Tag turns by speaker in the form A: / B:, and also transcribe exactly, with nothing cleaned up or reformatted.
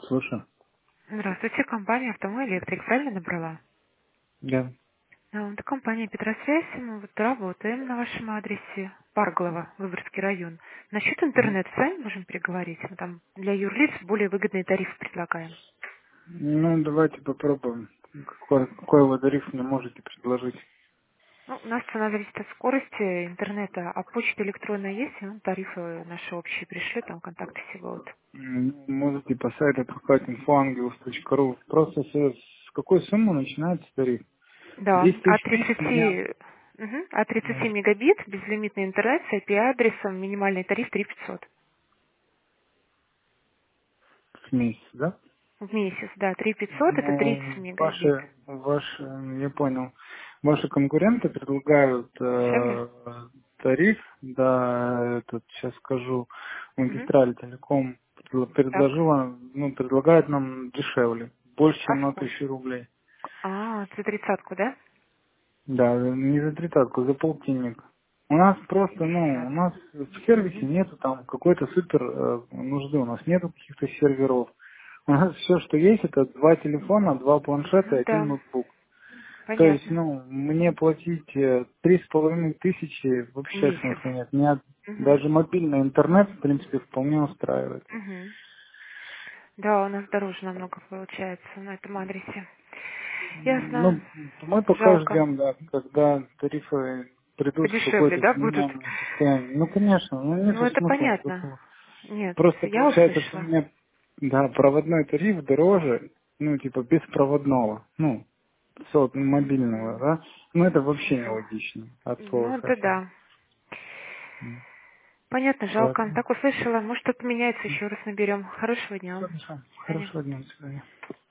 A: Слушай,
B: Здравствуйте, компания «Автомоэлектрик». Правильно набрала?
A: да.
B: А, Это компания «Петросвязь». Мы вот работаем на вашем адресе. Парглова, Выборгский район. Насчет
A: Мгм.
B: интернета с вами можем переговорить. Мы там для юрлиц более выгодные тарифы предлагаем.
A: Ну, давайте попробуем. Какой, какой вы тариф мне можете предложить?
B: Ну, у нас цена зависит от скорости интернета, а почта электронная есть, ну, тарифы наши общие пришли, там контакты все будут.
A: М, ну, Можете по сайту отдыхать инфоангелс точка ру. Просто с, с какой суммы начинается тариф?
B: Да,
A: Десять
B: от
A: тысяч в месяц у меня
B: тридцати, мгм, от тридцати
A: м,
B: мегабит, безлимитный интернет с ай пи-адресом, минимальный тариф три тысячи пятьсот.
A: в месяц, да?
B: В месяц, да, три тысячи пятьсот это тридцать
A: Ну,
B: мегабит.
A: ваши, ваши, я понял, ваши конкуренты предлагают
B: Дешевле?
A: э, тариф, да, этот, сейчас скажу,
B: Мгм.
A: магистраль телеком предл-
B: Так.
A: предложила, ну, предлагает нам дешевле, больше,
B: А
A: чем на
B: сколько?
A: тысячу рублей.
B: А, за тридцатку, да?
A: Да, не за тридцатку, за полтинник. У нас просто, ну, у нас
B: Ясно.
A: в сервисе
B: Мгм.
A: нету там какой-то супер э, нужды, у нас нету каких-то серверов. У нас все, что есть, это два телефона, два планшета и
B: Ну
A: один
B: да,
A: ноутбук. То есть,
B: понятно.
A: ну, мне платить э, три с половиной тысячи вообще
B: Месяц.
A: смысла нет. Меня
B: Мгм.
A: даже мобильный интернет, в принципе, вполне устраивает.
B: Мгм. Да, у нас дороже намного получается на этом адресе. Ясно.
A: Ну, мы пока
B: Жалко.
A: ждем, да, когда тарифы придут в
B: Подешевле,
A: какое-то
B: да, будут?
A: вменяемое состояние. Ну, конечно, ну нет
B: Ну, это
A: смысла
B: понятно.
A: никакого.
B: Нет,
A: Просто
B: я
A: получается, что у
B: услышала.
A: меня, да, проводной тариф дороже, ну, типа, беспроводного, ну, сот мобильного,
B: М,
A: да. Ну, это вообще
B: Ну,
A: нелогично, от слова
B: ну, это
A: совсем.
B: да. Понятно, жалко.
A: Поэтому
B: Так услышала. Может, что-то меняется, еще раз наберем. Хорошего дня.
A: все
B: До
A: хорошо.
B: свидания.
A: Хорошего дня, до свидания.